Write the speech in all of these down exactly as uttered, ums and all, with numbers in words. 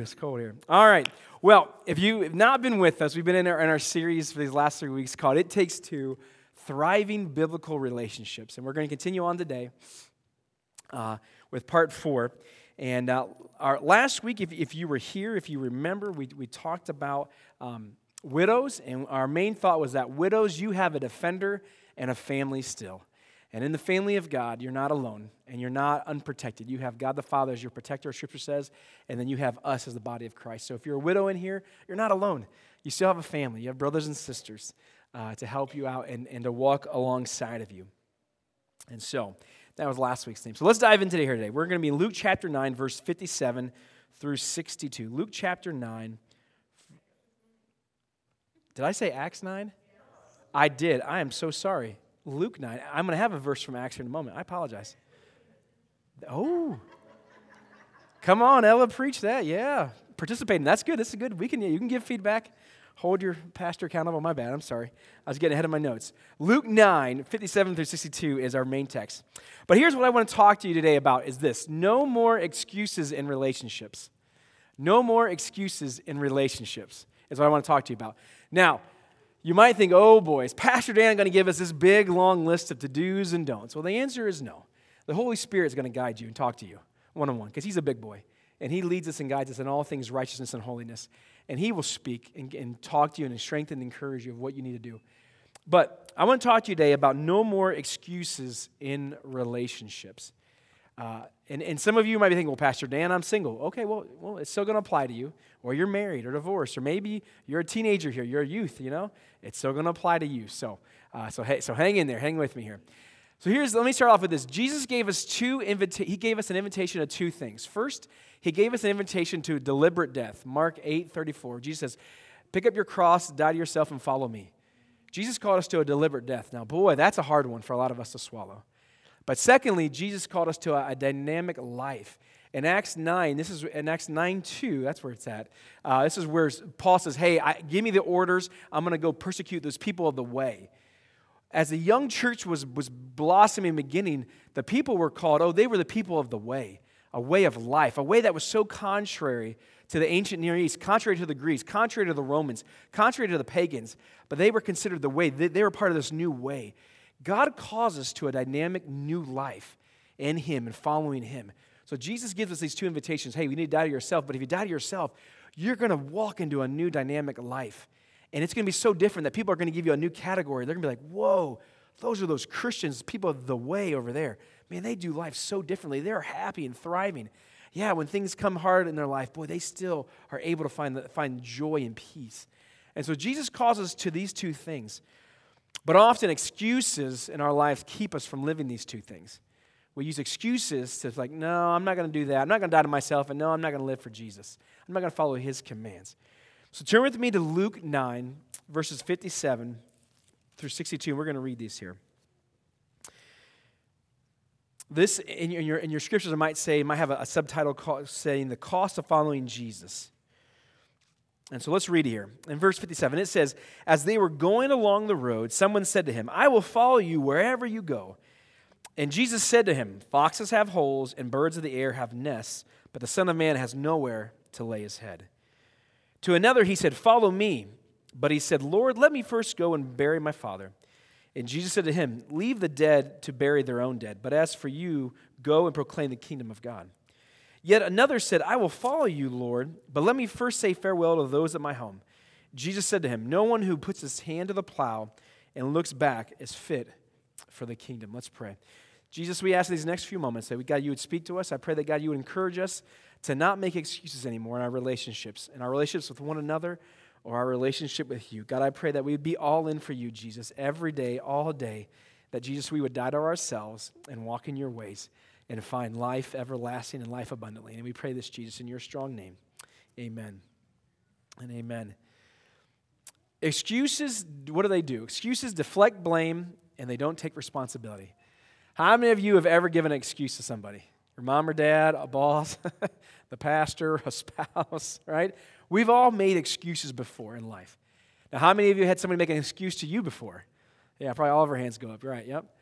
it's cold here. All right. Well, if you have not been with us, we've been in our, in our series for these last three weeks called It Takes Two, Thriving Biblical Relationships. And we're going to continue on today uh, with part four. And uh, our last week, if, if you were here, if you remember, we, we talked about um, widows. And our main thought was that widows, you have a defender and a family still. And in the family of God, you're not alone, and you're not unprotected. You have God the Father as your protector, as Scripture says, and then you have us as the body of Christ. So if you're a widow in here, you're not alone. You still have a family. You have brothers and sisters uh, to help you out and, and to walk alongside of you. And so that was last week's theme. So let's dive into here today. We're going to be in Luke chapter nine, verse fifty-seven through sixty-two. Luke chapter nine. Did I say Acts nine? I did. I am so sorry. Luke nine. I'm going to have a verse from Acts here in a moment. I apologize. Oh. Come on, Ella, preach that. Yeah. Participating. That's good. This is good. We can, you can give feedback. Hold your pastor accountable. My bad. I'm sorry. I was getting ahead of my notes. Luke nine, fifty-seven through sixty-two is our main text. But here's what I want to talk to you today about is this. No more excuses in relationships. No more excuses in relationships is what I want to talk to you about. Now, you might think, oh boy, is Pastor Dan going to give us this big, long list of to-dos and don'ts? Well, the answer is no. The Holy Spirit is going to guide you and talk to you one-on-one because He's a big boy. And He leads us and guides us in all things righteousness and holiness. And He will speak and, and talk to you and strengthen and encourage you of what you need to do. But I want to talk to you today about no more excuses in relationships. Uh, and, and some of you might be thinking, well, Pastor Dan, I'm single. Okay, well, well, it's still going to apply to you. Or you're married or divorced. Or maybe you're a teenager here. You're a youth, you know. It's still going to apply to you. So, uh, so, hey, so hang in there. Hang with me here. So here's, let me start off with this. Jesus gave us two, invita- He gave us an invitation of two things. First, He gave us an invitation to deliberate death. Mark eight thirty-four. Jesus says, pick up your cross, die to yourself, and follow me. Jesus called us to a deliberate death. Now, boy, that's a hard one for a lot of us to swallow. But secondly, Jesus called us to a, a dynamic life. In Acts nine, this is in Acts nine two, that's where it's at. Uh, this is where Paul says, hey, I, give me the orders. I'm going to go persecute those people of the way. As the young church was, was blossoming and beginning, the people were called, oh, they were the people of the way, a way of life, a way that was so contrary to the ancient Near East, contrary to the Greeks, contrary to the Romans, contrary to the pagans, but they were considered the way. They, they were part of this new way. God calls us to a dynamic new life in Him and following Him. So Jesus gives us these two invitations. Hey, we need to die to yourself, but if you die to yourself, you're going to walk into a new dynamic life. And it's going to be so different that people are going to give you a new category. They're going to be like, whoa, those are those Christians, people of the way over there. Man, they do life so differently. They're happy and thriving. Yeah, when things come hard in their life, boy, they still are able to find, find joy and peace. And so Jesus calls us to these two things. But often excuses in our lives keep us from living these two things. We use excuses to like, no, I'm not going to do that. I'm not going to die to myself, and no, I'm not going to live for Jesus. I'm not going to follow His commands. So turn with me to Luke nine, verses fifty-seven through sixty-two. We're going to read these here. This, in your, in your, in your scriptures, I might say, might have a, a subtitle called, saying, The Cost of Following Jesus. And so let's read here. In verse fifty-seven, it says, as they were going along the road, someone said to Him, I will follow you wherever you go. And Jesus said to him, foxes have holes and birds of the air have nests, but the Son of Man has nowhere to lay His head. To another He said, follow me. But he said, Lord, let me first go and bury my father. And Jesus said to him, leave the dead to bury their own dead, but as for you, go and proclaim the kingdom of God. Yet another said, I will follow you, Lord, but let me first say farewell to those at my home. Jesus said to him, no one who puts his hand to the plow and looks back is fit for the kingdom. Let's pray. Jesus, we ask these next few moments that, God, you would speak to us. I pray that, God, you would encourage us to not make excuses anymore in our relationships, in our relationships with one another or our relationship with you. God, I pray that we would be all in for you, Jesus, every day, all day, that, Jesus, we would die to ourselves and walk in your ways and find life everlasting and life abundantly. And we pray this, Jesus, in your strong name. Amen and amen. Excuses, what do they do? Excuses deflect blame, and they don't take responsibility. How many of you have ever given an excuse to somebody? Your mom or dad, a boss, the pastor, a spouse, right? We've all made excuses before in life. Now, how many of you had somebody make an excuse to you before? Yeah, probably all of our hands go up, right? Yep.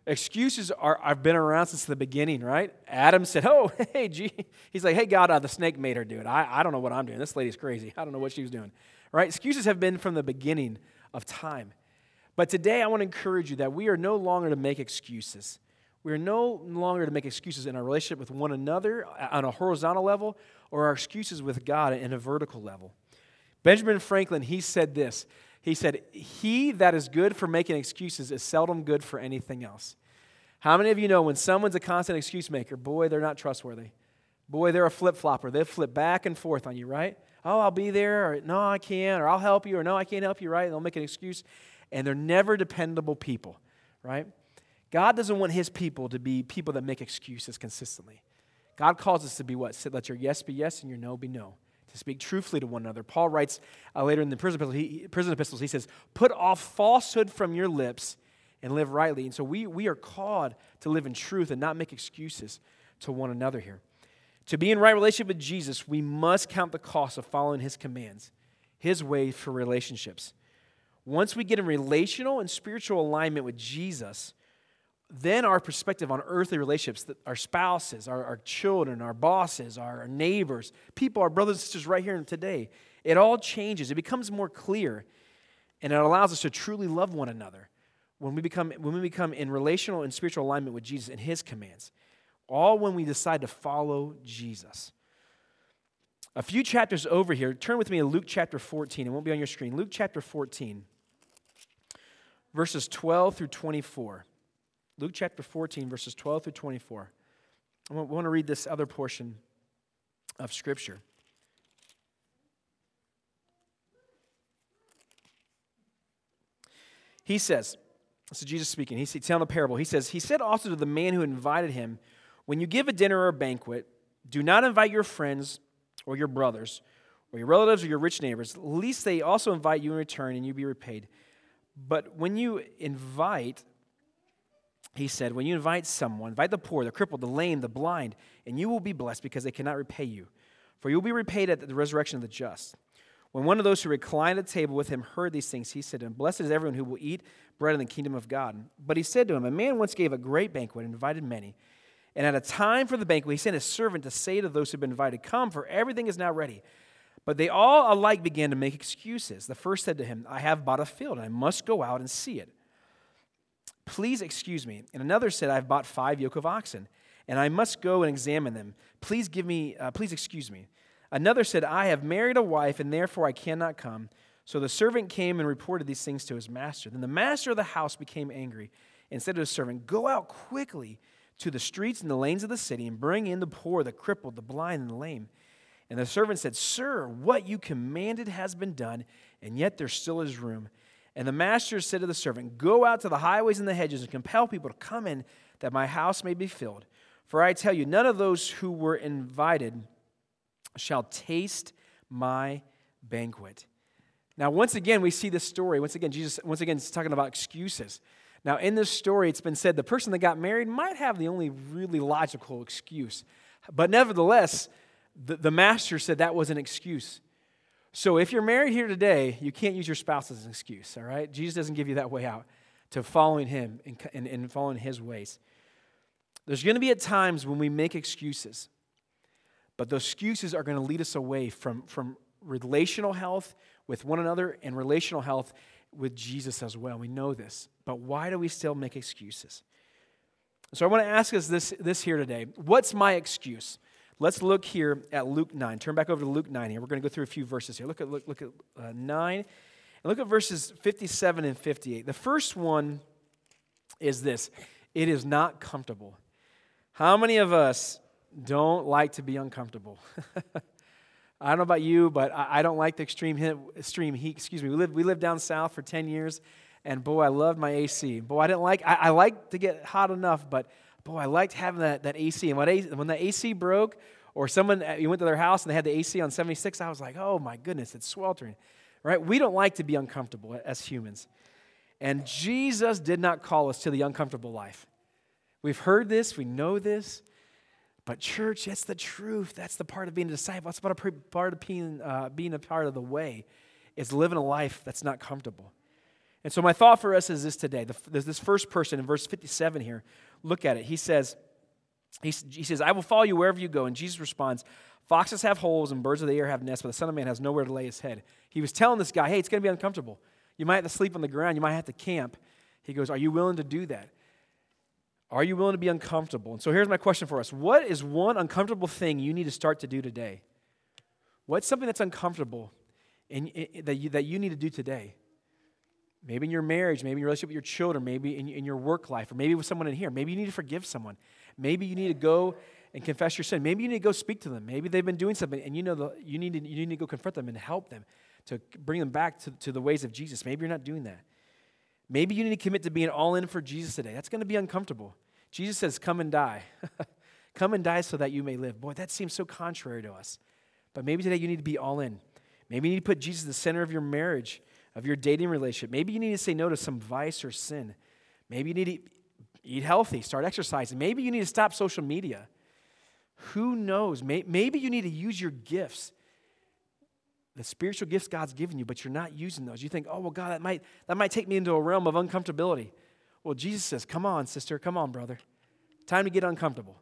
Excuses are, I've been around since the beginning, right? Adam said, oh, hey, gee. He's like, hey, God, uh, the snake made her do it. I, I don't know what I'm doing. This lady's crazy. I don't know what she was doing, right? Excuses have been from the beginning of time. But today I want to encourage you that we are no longer to make excuses. We are no longer to make excuses in our relationship with one another on a horizontal level or our excuses with God in a vertical level. Benjamin Franklin, he said this. He said, he that is good for making excuses is seldom good for anything else. How many of you know when someone's a constant excuse maker, boy, they're not trustworthy. Boy, they're a flip-flopper. They flip back and forth on you, right? Oh, I'll be there, or no, I can't, or I'll help you, or no, I can't help you, right? They'll make an excuse, and they're never dependable people, right? God doesn't want his people to be people that make excuses consistently. God calls us to be what? Let your yes be yes and your no be no. To speak truthfully to one another. Paul writes uh, later in the prison epistles, he, prison epistles, he says, put off falsehood from your lips and live rightly. And so we, we are called to live in truth and not make excuses to one another here. To be in right relationship with Jesus, we must count the cost of following his commands, his way for relationships. Once we get in relational and spiritual alignment with Jesus, then our perspective on earthly relationships, our spouses, our, our children, our bosses, our neighbors, people, our brothers and sisters right here and today, it all changes. It becomes more clear, and it allows us to truly love one another when we become, when we become in relational and spiritual alignment with Jesus and his commands, all when we decide to follow Jesus. A few chapters over here, turn with me to Luke chapter fourteen. It won't be on your screen. Luke chapter fourteen, verses twelve through twenty-four. Luke chapter fourteen, verses twelve through twenty-four. I want to read this other portion of Scripture. He says, this is Jesus speaking, he's telling a parable. He says, he said also to the man who invited him, when you give a dinner or a banquet, do not invite your friends or your brothers or your relatives or your rich neighbors, lest they also invite you in return and you be repaid. But when you invite... He said, when you invite someone, invite the poor, the crippled, the lame, the blind, and you will be blessed because they cannot repay you. For you will be repaid at the resurrection of the just. When one of those who reclined at the table with him heard these things, he said to him, blessed is everyone who will eat bread in the kingdom of God. But he said to him, a man once gave a great banquet and invited many. And at a time for the banquet, he sent his servant to say to those who had been invited, come, for everything is now ready. But they all alike began to make excuses. The first said to him, I have bought a field, and I must go out and see it. Please excuse me. And another said, I've bought five yoke of oxen, and I must go and examine them. Please give me, uh, please excuse me. Another said, I have married a wife, and therefore I cannot come. So the servant came and reported these things to his master. Then the master of the house became angry and said to his servant, go out quickly to the streets and the lanes of the city and bring in the poor, the crippled, the blind, and the lame. And the servant said, sir, what you commanded has been done, and yet there still is room. And the master said to the servant, go out to the highways and the hedges and compel people to come in that my house may be filled. For I tell you, none of those who were invited shall taste my banquet. Now, once again, we see this story. Once again, Jesus, once again, is talking about excuses. Now, in this story, it's been said the person that got married might have the only really logical excuse. But nevertheless, the, the master said that was an excuse. So if you're married here today, you can't use your spouse as an excuse, all right? Jesus doesn't give you that way out to following him and, and, and following his ways. There's going to be at times when we make excuses, but those excuses are going to lead us away from, from relational health with one another and relational health with Jesus as well. We know this, but why do we still make excuses? So I want to ask us this, this here today. What's my excuse? Let's look here at Luke nine. Turn back over to Luke nine here. We're going to go through a few verses here. Look at look, look at uh, nine. And look at verses fifty-seven and fifty-eight. The first one is this. It is not comfortable. How many of us don't like to be uncomfortable? I don't know about you, but I, I don't like the extreme heat, extreme heat. Excuse me. We lived, we lived down south for ten years, and boy, I loved my A C. Boy, I didn't like, I, I liked to get hot enough, but boy, I liked having that, that A C. And when, A, when the A C broke, or someone, you went to their house and they had the A C on seventy-six, I was like, oh my goodness, it's sweltering. Right? We don't like to be uncomfortable as humans. And Jesus did not call us to the uncomfortable life. We've heard this, we know this, but church, that's the truth. That's the part of being a disciple. That's about a part of being, uh, being a part of the way, is living a life that's not comfortable. And so my thought for us is this today. There's this first person in verse fifty-seven here. Look at it. He says, he, he says, I will follow you wherever you go. And Jesus responds, foxes have holes and birds of the air have nests, but the Son of Man has nowhere to lay his head. He was telling this guy, hey, it's going to be uncomfortable. You might have to sleep on the ground. You might have to camp. He goes, are you willing to do that? Are you willing to be uncomfortable? And so here's my question for us. What is one uncomfortable thing you need to start to do today? What's something that's uncomfortable in, in, that, you, that you need to do today? Maybe in your marriage, maybe in your relationship with your children, maybe in, in your work life, or maybe with someone in here. Maybe you need to forgive someone. Maybe you need to go and confess your sin. Maybe you need to go speak to them. Maybe they've been doing something, and you know the, you need to, you need to go confront them and help them to bring them back to, to the ways of Jesus. Maybe you're not doing that. Maybe you need to commit to being all in for Jesus today. That's going to be uncomfortable. Jesus says, come and die. Come and die so that you may live. Boy, that seems so contrary to us. But maybe today you need to be all in. Maybe you need to put Jesus at the center of your marriage, of your dating relationship. Maybe you need to say no to some vice or sin. Maybe you need to eat healthy, start exercising. Maybe you need to stop social media. Who knows? Maybe you need to use your gifts, the spiritual gifts God's given you, but you're not using those. You think, oh, well, God, that might, that might take me into a realm of uncomfortability. Well, Jesus says, come on, sister, come on, brother. Time to get uncomfortable.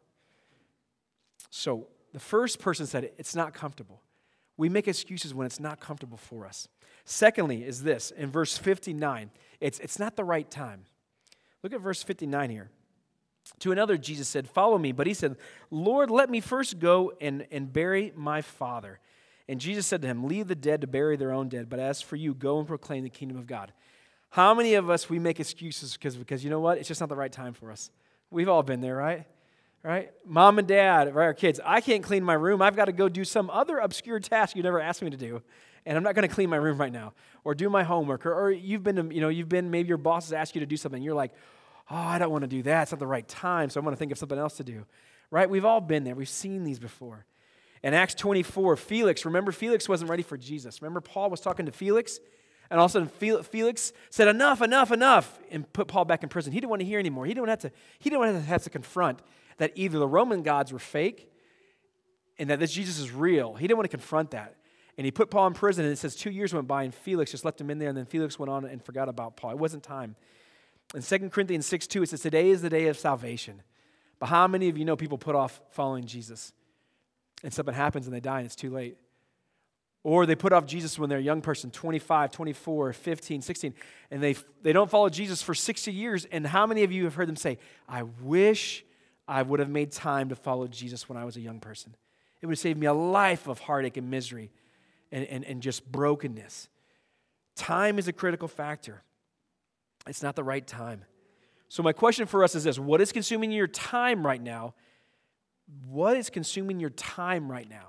So the first person said, it's not comfortable. We make excuses when it's not comfortable for us. Secondly is this, in verse fifty-nine, it's, it's not the right time. Look at verse fifty-nine here. To another, Jesus said, follow me. But he said, Lord, let me first go and, and bury my father. And Jesus said to him, leave the dead to bury their own dead, but as for you, go and proclaim the kingdom of God. How many of us, we make excuses because, because you know what? It's just not the right time for us. We've all been there, right? Right? Mom and dad, right, our kids, I can't clean my room. I've got to go do some other obscure task you never asked me to do, and I'm not going to clean my room right now, or do my homework, or, or you've been, you know, you've been, maybe your boss has asked you to do something, and you're like, oh, I don't want to do that. It's not the right time, so I'm going to think of something else to do. Right? We've all been there. We've seen these before. In Acts twenty-four, Felix, remember Felix wasn't ready for Jesus. Remember Paul was talking to Felix, and all of a sudden Felix said, enough, enough, enough, and put Paul back in prison. He didn't want to hear anymore. He didn't have to, he didn't want to have to confront that either the Roman gods were fake and that this Jesus is real. He didn't want to confront that. And he put Paul in prison, and it says two years went by, and Felix just left him in there, and then Felix went on and forgot about Paul. It wasn't time. In Second Corinthians six two, it says, today is the day of salvation. But how many of you know people put off following Jesus? And something happens and they die and it's too late. Or they put off Jesus when they're a young person, twenty-five, twenty-four, fifteen, sixteen, and they they don't follow Jesus for sixty years. And how many of you have heard them say, I wish I would have made time to follow Jesus when I was a young person. It would have saved me a life of heartache and misery and, and, and just brokenness. Time is a critical factor. It's not the right time. So my question for us is this: what is consuming your time right now? What is consuming your time right now?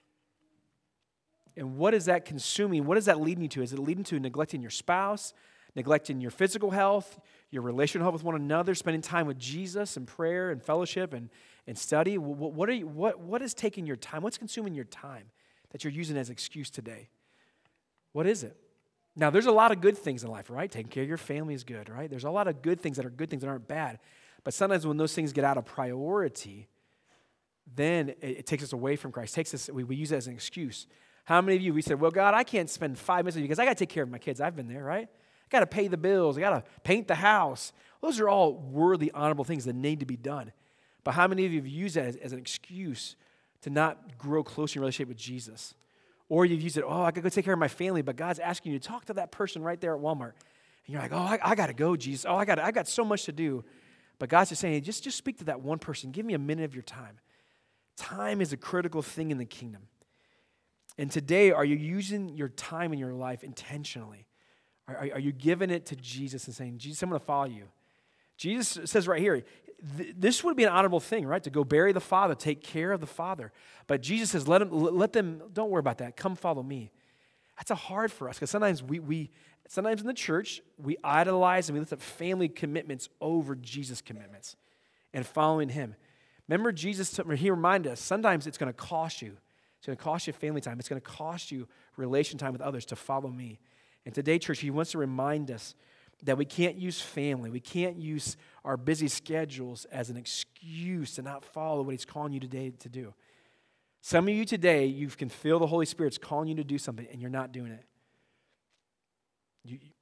And what is that consuming? What is that leading you to? Is it leading to neglecting your spouse, neglecting your physical health, your relational health with one another, spending time with Jesus and prayer and fellowship and, and study? What, what, are you, what, what is taking your time? What's consuming your time that you're using as an excuse today? What is it? Now, there's a lot of good things in life, right? Taking care of your family is good, right? There's a lot of good things that are good things that aren't bad. But sometimes when those things get out of priority, then it, it takes us away from Christ. It takes us, we, we use it as an excuse. How many of you, we said, well, God, I can't spend five minutes with you because I got to take care of my kids. I've been there, right? I got to pay the bills. I got to paint the house. Those are all worthy, honorable things that need to be done. But how many of you have used that as, as an excuse to not grow closer in relationship with Jesus? Or you've used it, oh, I got to go take care of my family, but God's asking you to talk to that person right there at Walmart. And you're like, oh, I, I got to go, Jesus. Oh, I got I got so much to do. But God's just saying, hey, just, just speak to that one person. Give me a minute of your time. Time is a critical thing in the kingdom. And today, are you using your time in your life intentionally? Are, are, are you giving it to Jesus and saying, Jesus, I'm going to follow you? Jesus says right here, th- this would be an honorable thing, right? To go bury the Father, take care of the Father. But Jesus says, let, him, let them, don't worry about that. Come follow me. That's a hard for us because sometimes we, we, sometimes in the church, we idolize and we lift up family commitments over Jesus' commitments and following him. Remember Jesus, he reminded us, sometimes it's going to cost you. It's going to cost you family time. It's going to cost you relation time with others to follow me. And today, church, he wants to remind us that we can't use family. We can't use our busy schedules as an excuse to not follow what he's calling you today to do. Some of you today, you can feel the Holy Spirit's calling you to do something, and you're not doing it. You,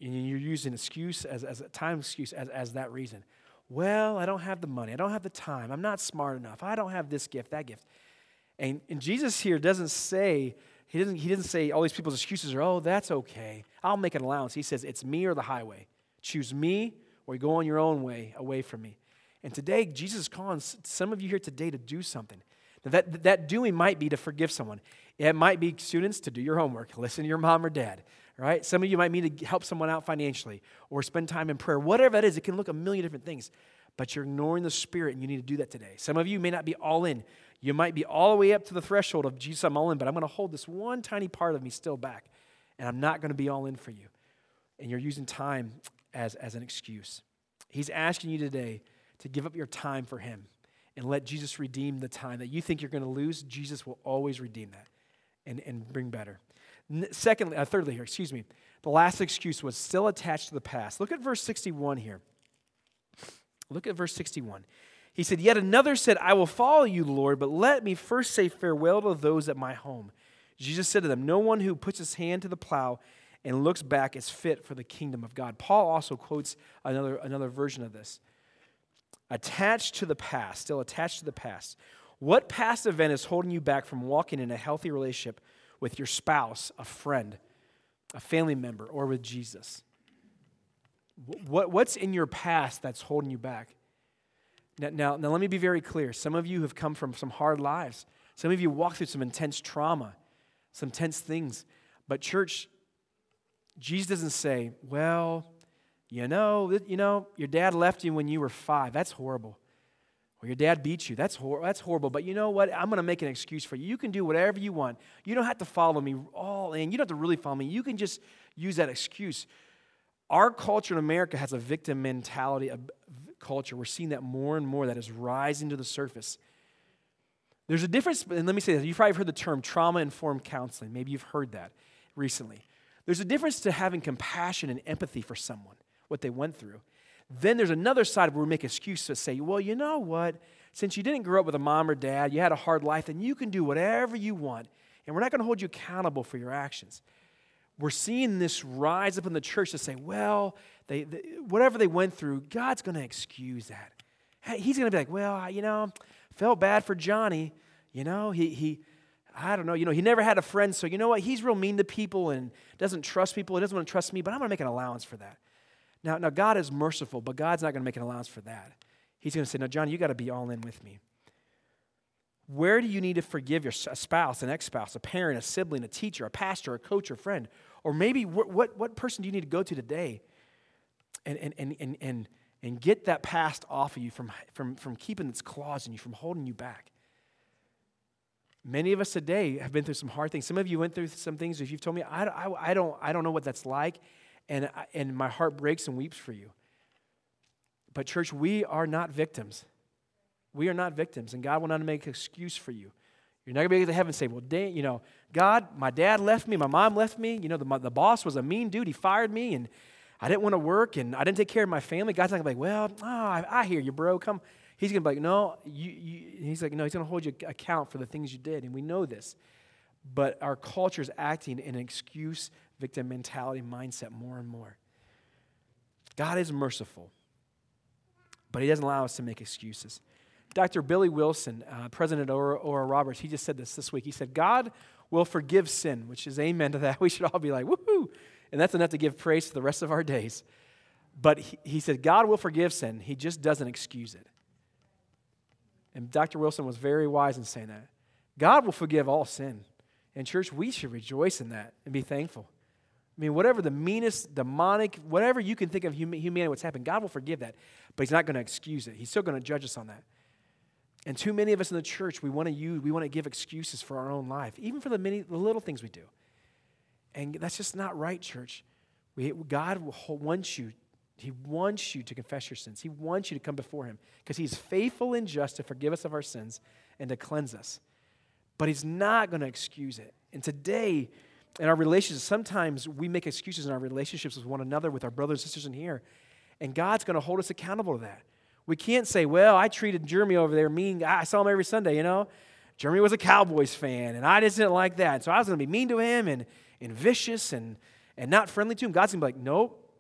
And you're using excuse as, as a time excuse as, as that reason. Well, I don't have the money. I don't have the time. I'm not smart enough. I don't have this gift, that gift. And, and Jesus here doesn't say, he doesn't, he doesn't say all these people's excuses are, oh, that's okay. I'll make an allowance. He says, it's me or the highway. Choose me or you go on your own way away from me. And today, Jesus is calling some of you here today to do something. Now that, that doing might be to forgive someone. It might be, students, to do your homework. Listen to your mom or dad. Right? Some of you might need to help someone out financially or spend time in prayer. Whatever that is, it can look a million different things. But you're ignoring the Spirit, and you need to do that today. Some of you may not be all in. You might be all the way up to the threshold of, Jesus, I'm all in, but I'm going to hold this one tiny part of me still back, and I'm not going to be all in for you. And you're using time as, as an excuse. He's asking you today to give up your time for Him and let Jesus redeem the time that you think you're going to lose. Jesus will always redeem that and, and bring better. Secondly, uh, thirdly here, excuse me, the last excuse was still attached to the past. Look at verse sixty-one here. Look at verse sixty-one. He said, yet another said, I will follow you, Lord, but let me first say farewell to those at my home. Jesus said to them, no one who puts his hand to the plow and looks back is fit for the kingdom of God. Paul also quotes another, another version of this. Attached to the past, still attached to the past. What past event is holding you back from walking in a healthy relationship with your spouse, a friend, a family member, or with Jesus? What, what's in your past that's holding you back? Now, now, now, let me be very clear. Some of you have come from some hard lives. Some of you walked through some intense trauma, some tense things. But church, Jesus doesn't say, well, you know, you know, your dad left you when you were five. That's horrible. Or your dad beat you. That's, hor- that's horrible. But you know what? I'm going to make an excuse for you. You can do whatever you want. You don't have to follow me all in. You don't have to really follow me. You can just use that excuse. Our culture in America has a victim mentality of culture. We're seeing that more and more that is rising to the surface. There's a difference, and let me say this. You've probably heard the term trauma-informed counseling. Maybe you've heard that recently. There's a difference to having compassion and empathy for someone, what they went through. Then there's another side where we make excuses to say, well, you know what? Since you didn't grow up with a mom or dad, you had a hard life, then you can do whatever you want, and we're not going to hold you accountable for your actions. We're seeing this rise up in the church to say, well, they, they, whatever they went through, God's going to excuse that. Hey, He's going to be like, well, I, you know, felt bad for Johnny. You know, he, he, I don't know, you know, he never had a friend, so you know what? He's real mean to people and doesn't trust people. He doesn't want to trust me, but I'm going to make an allowance for that. Now, now, God is merciful, but God's not going to make an allowance for that. He's going to say, no, Johnny, you got to be all in with me. Where do you need to forgive your a spouse, an ex-spouse, a parent, a sibling, a teacher, a pastor, a coach, or friend? Or maybe what, what, what person do you need to go to today and, and, and, and, and, and get that past off of you from, from, from keeping its claws in you, from holding you back? Many of us today have been through some hard things. Some of you went through some things. If you've told me, I, I, I, don't, I don't know what that's like, and, I, and my heart breaks and weeps for you. But church, we are not victims. We are not victims, and God will not make an excuse for you. You're not going to be able to heaven and say, well, dang, you know, God, my dad left me, my mom left me, you know, the, the boss was a mean dude, he fired me, and I didn't want to work, and I didn't take care of my family. God's not going to be like, well, oh, I, I hear you, bro, come. He's going to be like, no, you, you, he's like, no, he's going to hold you account for the things you did, and we know this. But our culture is acting in an excuse, victim mentality mindset more and more. God is merciful, but He doesn't allow us to make excuses. Doctor Billy Wilson, uh, President of Oral Roberts, he just said this this week. He said, God will forgive sin, which is amen to that. We should all be like, woohoo. And that's enough to give praise for the rest of our days. But he, he said, God will forgive sin. He just doesn't excuse it. And Doctor Wilson was very wise in saying that. God will forgive all sin. And church, we should rejoice in that and be thankful. I mean, whatever the meanest, demonic, whatever you can think of humanity, what's happened, God will forgive that. But He's not going to excuse it. He's still going to judge us on that. And too many of us in the church, we want to use, we want to give excuses for our own life, even for the many, the little things we do. And that's just not right, church. We, God wants you, He wants you to confess your sins. He wants you to come before Him because He's faithful and just to forgive us of our sins and to cleanse us. But He's not going to excuse it. And today, in our relationships, sometimes we make excuses in our relationships with one another, with our brothers and sisters in here, and God's going to hold us accountable to that. We can't say, well, I treated Jeremy over there mean. I saw him every Sunday, you know. Jeremy was a Cowboys fan, and I just didn't like that. So I was going to be mean to him and, and vicious and, and not friendly to him. God's going to be like, nope,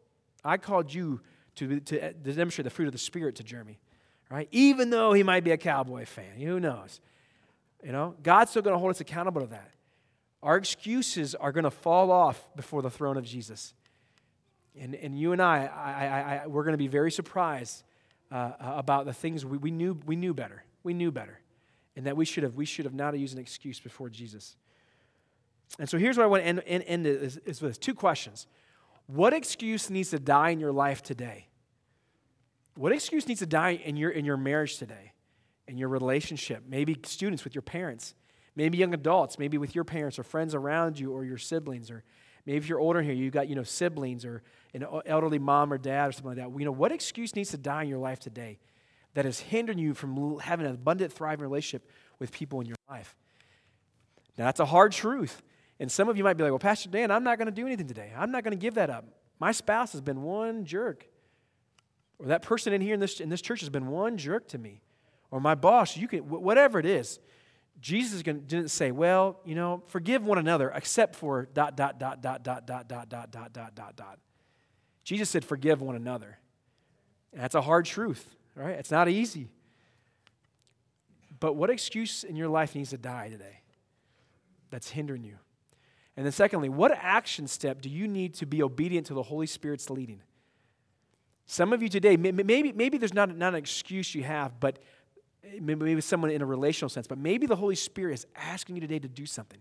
I called you to, to, to demonstrate the fruit of the Spirit to Jeremy, right? Even though he might be a Cowboy fan, who knows? You know, God's still going to hold us accountable to that. Our excuses are going to fall off before the throne of Jesus. And, and you and I, I, I, I we're going to be very surprised uh, about the things we, we knew we knew better. We knew better. And that we should have we should have not used an excuse before Jesus. And so here's what I want to end, end, end is, is with two questions. What excuse needs to die in your life today? What excuse needs to die in your in your marriage today? In your relationship? Maybe students with your parents. Maybe young adults, maybe with your parents or friends around you or your siblings, or maybe if you're older here, you've got, you know, siblings or an elderly mom or dad or something like that. You know, what excuse needs to die in your life today that is hindering you from having an abundant, thriving relationship with people in your life? Now, that's a hard truth. And some of you might be like, well, Pastor Dan, I'm not going to do anything today. I'm not going to give that up. My spouse has been one jerk. Or that person in here in this, in this church has been one jerk to me. Or my boss, you can, whatever it is. Jesus didn't say, well, you know, forgive one another except for dot, dot, dot, dot, dot, dot, dot, dot, dot, dot, dot, dot. Jesus said, forgive one another. And that's a hard truth, right? It's not easy. But what excuse in your life needs to die today that's hindering you? And then secondly, what action step do you need to be obedient to the Holy Spirit's leading? Some of you today, maybe, maybe there's not, not an excuse you have, but maybe someone in a relational sense, but maybe the Holy Spirit is asking you today to do something.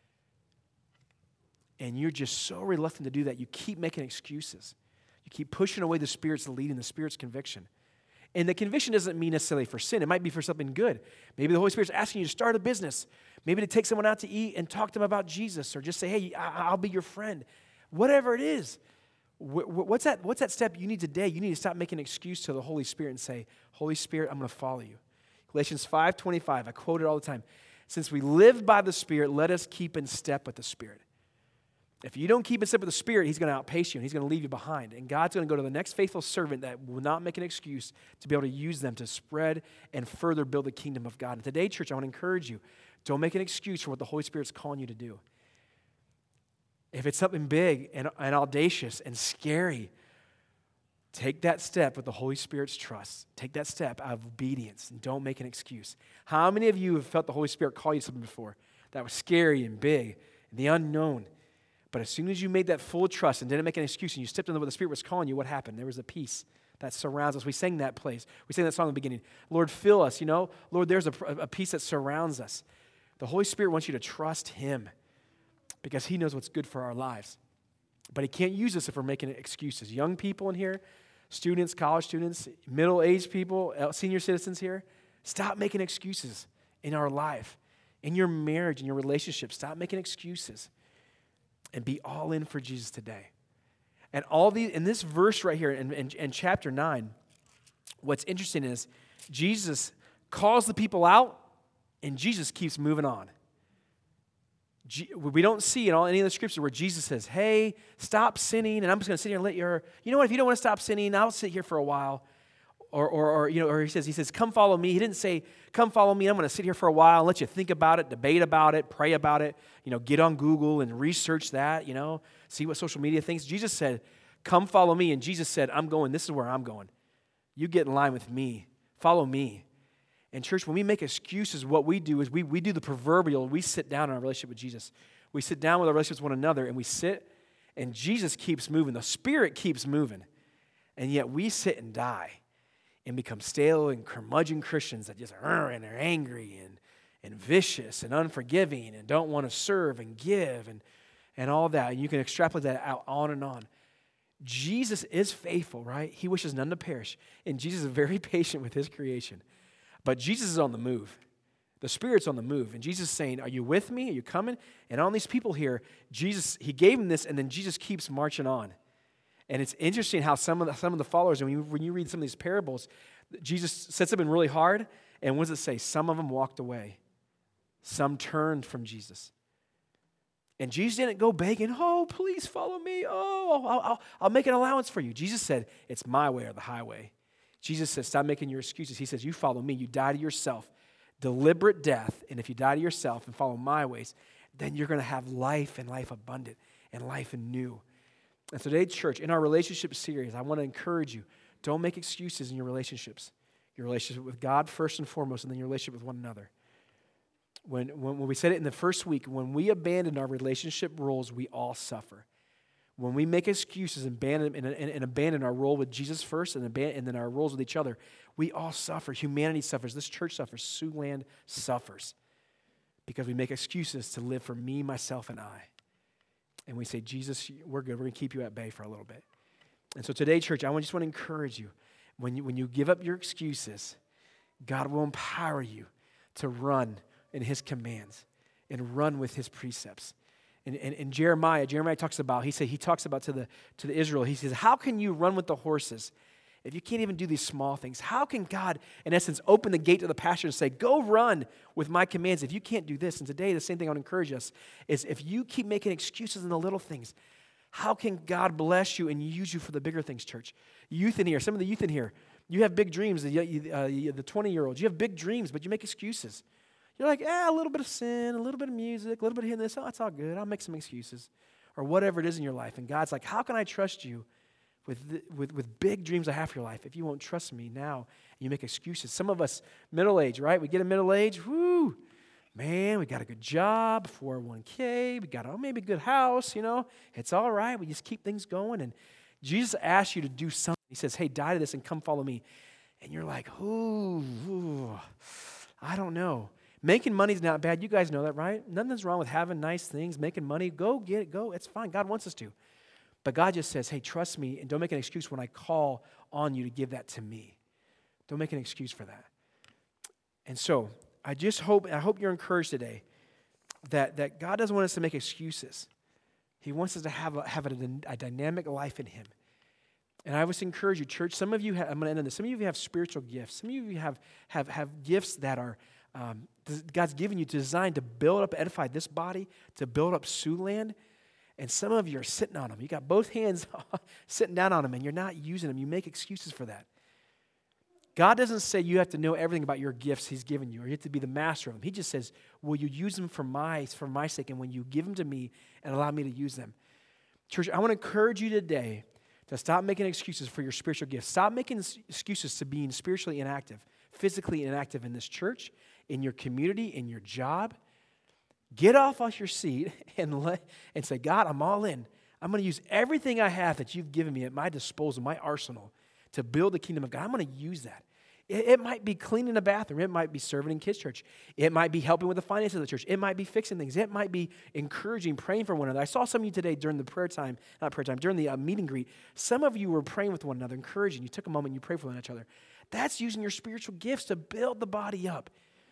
And you're just so reluctant to do that. You keep making excuses. You keep pushing away the Spirit's leading, the Spirit's conviction. And the conviction doesn't mean necessarily for sin. It might be for something good. Maybe the Holy Spirit's asking you to start a business. Maybe to take someone out to eat and talk to them about Jesus, or just say, hey, I'll be your friend. Whatever it is. What's that, what's that step you need today? You need to stop making an excuse to the Holy Spirit and say, Holy Spirit, I'm going to follow you. Galatians five twenty-five, I quote it all the time. Since we live by the Spirit, let us keep in step with the Spirit. If you don't keep in step with the Spirit, He's going to outpace you and He's going to leave you behind. And God's going to go to the next faithful servant that will not make an excuse to be able to use them to spread and further build the kingdom of God. And today, church, I want to encourage you, don't make an excuse for what the Holy Spirit's calling you to do. If it's something big and, and audacious and scary, take that step with the Holy Spirit's trust. Take that step out of obedience and don't make an excuse. How many of you have felt the Holy Spirit call you to something before that was scary and big, and the unknown? But as soon as you made that full trust and didn't make an excuse and you stepped into what the Spirit was calling you, what happened? There was a peace that surrounds us. We sang that place. We sang that song in the beginning. Lord, fill us, you know. Lord, there's a, a peace that surrounds us. The Holy Spirit wants you to trust Him because He knows what's good for our lives. But He can't use us if we're making excuses. Young people in here, students, college students, middle-aged people, senior citizens here, stop making excuses in our life, in your marriage, in your relationship. Stop making excuses and be all in for Jesus today. And all these, in this verse right here in, in, in chapter nine, what's interesting is Jesus calls the people out and Jesus keeps moving on. We don't see in all any of the scriptures where Jesus says, hey, stop sinning, and I'm just going to sit here and let your, you know what, if you don't want to stop sinning, I'll sit here for a while. Or, or, or, you know, or he says, he says, come follow me. He didn't say, come follow me, I'm going to sit here for a while and let you think about it, debate about it, pray about it, you know, get on Google and research that, you know, see what social media thinks. Jesus said, come follow me, and Jesus said, I'm going, this is where I'm going. You get in line with me. Follow me. And church, when we make excuses, what we do is we, we do the proverbial, we sit down in our relationship with Jesus. We sit down with our relationship with one another, and we sit, and Jesus keeps moving. The Spirit keeps moving. And yet we sit and die and become stale and curmudgeon Christians that just are and are angry and, and vicious and unforgiving and don't want to serve and give and, and all that. And you can extrapolate that out on and on. Jesus is faithful, right? He wishes none to perish. And Jesus is very patient with His creation. But Jesus is on the move. The Spirit's on the move. And Jesus is saying, are you with me? Are you coming? And on these people here, Jesus, He gave them this, and then Jesus keeps marching on. And it's interesting how some of the, some of the followers, and when you, when you read some of these parables, Jesus sets them in really hard, and what does it say? Some of them walked away. Some turned from Jesus. And Jesus didn't go begging, oh, please follow me. Oh, I'll, I'll, I'll make an allowance for you. Jesus said, it's my way or the highway. Jesus says, stop making your excuses. He says, you follow me. You die to yourself. Deliberate death. And if you die to yourself and follow my ways, then you're going to have life and life abundant and life anew. And so today, church, in our relationship series, I want to encourage you, don't make excuses in your relationships. Your relationship with God first and foremost, and then your relationship with one another. When, when, when we said it in the first week, when we abandon our relationship roles, we all suffer. When we make excuses and abandon, and, and, and abandon our role with Jesus first and, abandon, and then our roles with each other, we all suffer. Humanity suffers. This church suffers. Siouxland suffers because we make excuses to live for me, myself, and I. And we say, Jesus, we're good. We're going to keep you at bay for a little bit. And so today, church, I just want to encourage you. When you, when you give up your excuses, God will empower you to run in his commands and run with his precepts. And, and, and Jeremiah, Jeremiah talks about, he said, he talks about to the to the Israel, he says, how can you run with the horses if you can't even do these small things? How can God, in essence, open the gate to the pasture and say, go run with my commands if you can't do this? And today, the same thing I want to encourage us is if you keep making excuses in the little things, how can God bless you and use you for the bigger things, church? Youth in here, some of the youth in here, you have big dreams, the, uh, the twenty-year-olds, you have big dreams, but you make excuses. You're like, eh, a little bit of sin, a little bit of music, a little bit of here and this. Oh, that's all good. I'll make some excuses. Or whatever it is in your life. And God's like, how can I trust you with, the, with, with big dreams I have for your life if you won't trust me now and you make excuses? Some of us, middle age, right? We get a middle age, whoo, man, we got a good job, four oh one k, we got oh, maybe a good house, you know. It's all right. We just keep things going. And Jesus asks you to do something. He says, hey, die to this and come follow me. And you're like, ooh, ooh I don't know. Making money is not bad. You guys know that, right? Nothing's wrong with having nice things, making money. Go get it, go. It's fine. God wants us to. But God just says, hey, trust me, and don't make an excuse when I call on you to give that to me. Don't make an excuse for that. And so I just hope, I hope you're encouraged today that, that God doesn't want us to make excuses. He wants us to have a, have a, a dynamic life in him. And I always encourage you, church, some of you have, I'm going to end on this, some of you have spiritual gifts. Some of you have, have, have gifts that are, um, God's given you to design to build up, edify this body, to build up Siouxland. And some of you are sitting on them. You got both hands sitting down on them, and you're not using them. You make excuses for that. God doesn't say you have to know everything about your gifts he's given you, or you have to be the master of them. He just says, will you use them for my, for my sake, and when you give them to me and allow me to use them. Church, I want to encourage you today to stop making excuses for your spiritual gifts. Stop making excuses to being spiritually inactive, physically inactive in this church, in your community, in your job. Get off off your seat and let and say, God, I'm all in. I'm going to use everything I have that you've given me at my disposal, my arsenal, to build the kingdom of God. I'm going to use that. It, it might be cleaning a bathroom. It might be serving in kids' church. It might be helping with the finances of the church. It might be fixing things. It might be encouraging, praying for one another. I saw some of you today during the prayer time, not prayer time, during the uh, meet and greet. Some of you were praying with one another, encouraging. You took a moment and you prayed for one another. That's using your spiritual gifts to build the body up.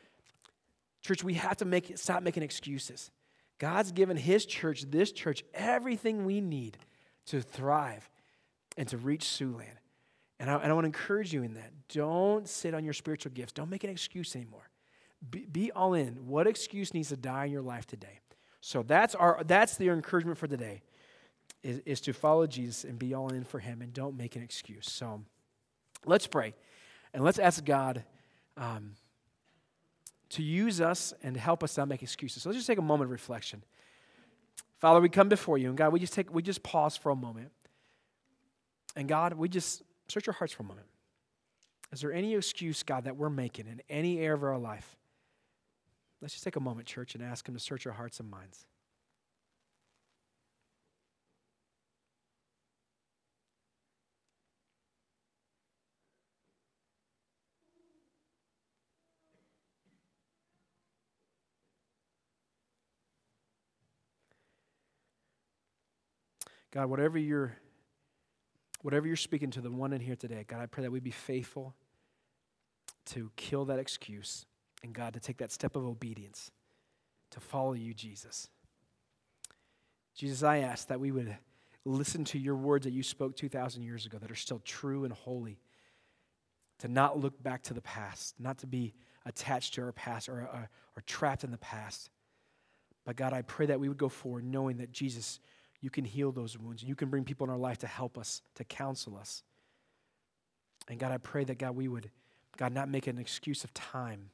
Church, we have to make it, stop making excuses. God's given his church, this church, everything we need to thrive and to reach Siouxland. And I, and I want to encourage you in that. Don't sit on your spiritual gifts. Don't make an excuse anymore. Be, be all in. What excuse needs to die in your life today? So that's our that's the encouragement for today, is, is to follow Jesus and be all in for him and don't make an excuse. So let's pray. And let's ask God um, to use us and help us not make excuses. So let's just take a moment of reflection. Father, we come before you, and God, we just take we just pause for a moment. And God, we just search our hearts for a moment. Is there any excuse, God, that we're making in any area of our life? Let's just take a moment, church, and ask him to search our hearts and minds. God, whatever you're, whatever you're speaking to the one in here today, God, I pray that we be faithful to kill that excuse and, God, to take that step of obedience to follow you, Jesus. Jesus, I ask that we would listen to your words that you spoke two thousand years ago that are still true and holy, to not look back to the past, not to be attached to our past or, or, or trapped in the past. But, God, I pray that we would go forward knowing that, Jesus, you can heal those wounds. You can bring people in our life to help us, to counsel us. And God, I pray that, God, we would, God, not make an excuse of time.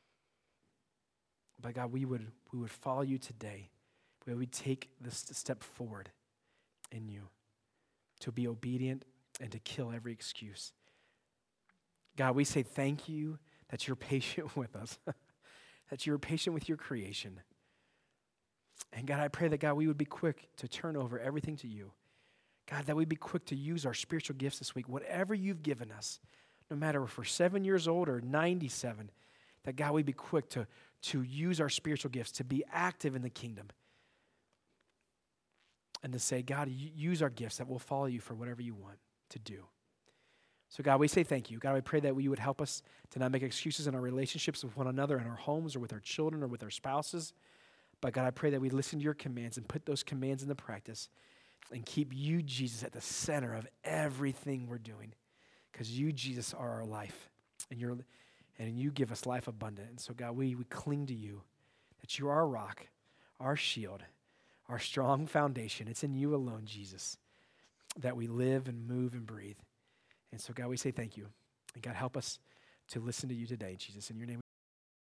But God, we would, we would follow you today. We would take this step forward in you. to be obedient and to kill every excuse. God, we say thank you that you're patient with us, that you're patient with your creation. And God, I pray that, God, we would be quick to turn over everything to you. God, that we'd be quick to use our spiritual gifts this week, whatever you've given us, no matter if we're seven years old or ninety-seven, that, God, we'd be quick to, to use our spiritual gifts, to be active in the kingdom. And to say, God, use our gifts that will follow you for whatever you want to do. So God, we say thank you. God, I pray that you would help us to not make excuses in our relationships with one another, in our homes, or with our children, or with our spouses. But God, I pray that we listen to your commands and put those commands into practice and keep you, Jesus, at the center of everything we're doing. Because you, Jesus, are our life. And you're, and you give us life abundant. And so God, we, we cling to you, that you are our rock, our shield, our strong foundation. It's in you alone, Jesus, that we live and move and breathe. And so, God, we say thank you. And God, help us to listen to you today, Jesus. In your name.